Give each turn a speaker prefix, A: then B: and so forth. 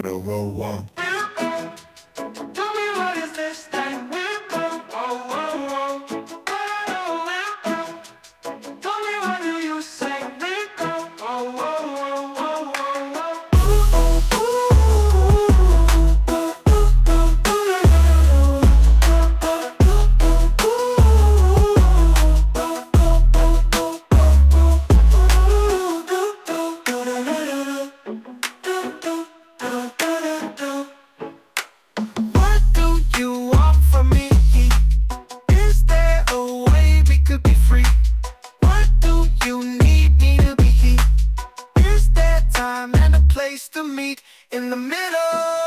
A: No, no, one.
B: Tell me what is this thing? Whoa, whoa, whoa. Tell me what do you say? Whoa, whoa, whoa, What do you want from me? Is there a way we could be free? What do you need me to be? Is there time and a place to meet in the middle?